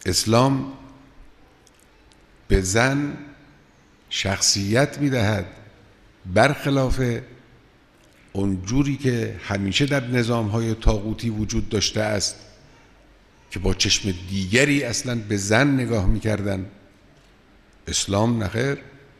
اسلام به زن شخصیت میدهد، برخلاف اونجوری که همیشه در نظام‌های طاغوتی وجود داشته است که با چشم دیگری اصلا به زن نگاه میکردن. اسلام نخیر.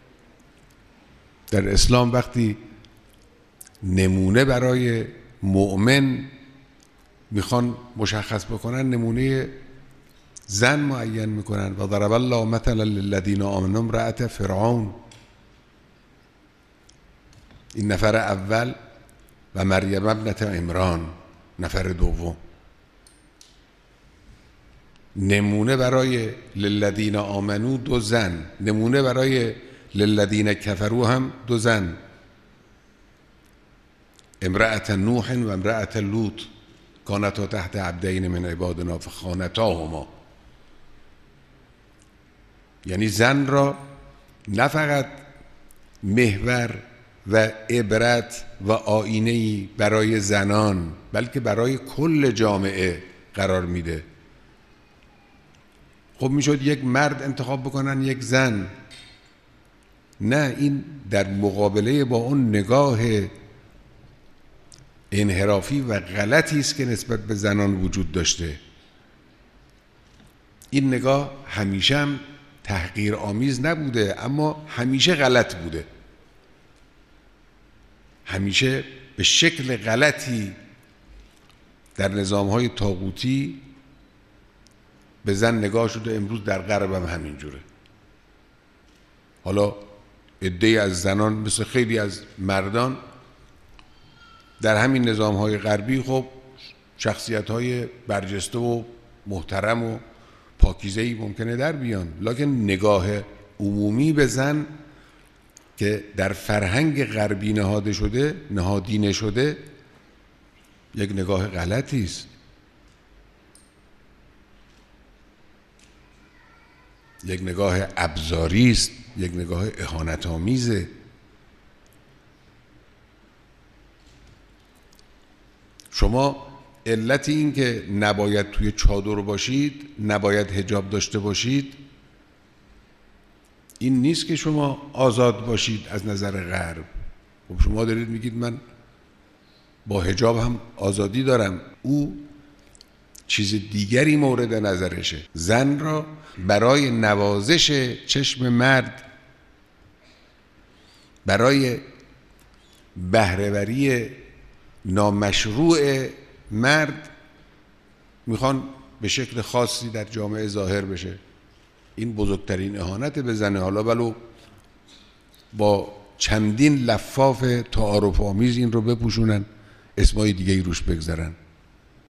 در اسلام وقتی نمونه برای مؤمن میخوان مشخص بکنن، نمونه زن معین میکنن. و ضرب الله مثلا للذین آمنوا امرأة فرعون، این نفر اول، و مریم ابنة عمران نفر دوم. نمونه برای للذین آمنو دو زن، نمونه برای للذین کفروا هم دو زن، امرأة نوح و امرأة لوط کانتا تحت عبدین من عبادنا فخانتاهما. یعنی زن را نه فقط محور و عبرت و آینه‌ای برای زنان، بلکه برای کل جامعه قرار میده. خب میشد یک مرد انتخاب بکنن یک زن، نه، این در مقابله با اون نگاه انحرافی و غلطی است که نسبت به زنان وجود داشته. این نگاه همیشه هم تحقیرآمیز نبوده، اما همیشه غلط بوده، همیشه به شکل غلطی در نظام‌های طاغوتی به زن نگاه شده. امروز در غرب هم همینجوره. حالا عده‌ای از زنان مثل خیلی از مردان در همین نظام‌های غربی خب شخصیت‌های برجسته و محترم و پاکیزه‌ای ممکنه در بیان، لکن نگاه عمومی به زن که در فرهنگ غربی نهادینه شده یک نگاه غلطی است، یک نگاه ابزاری است، یک نگاه اهانت‌آمیزه. شما علت این که نباید توی چادر باشید، نباید حجاب داشته باشید، این نیست که شما آزاد باشید از نظر غرب. خب شما دارید میگید من با حجاب هم آزادی دارم. او چیز دیگری مورد نظرشه. زن را برای نوازش چشم مرد، برای بهره‌وری نامشروع مرد میخوان به شکل خاصی در جامعه ظاهر بشه. این بزرگترین اهانت به زنه. حالا ولو با چندین لفاف تعارف آمیز این رو بپوشونن، اسمای دیگه ای روش بگذارن.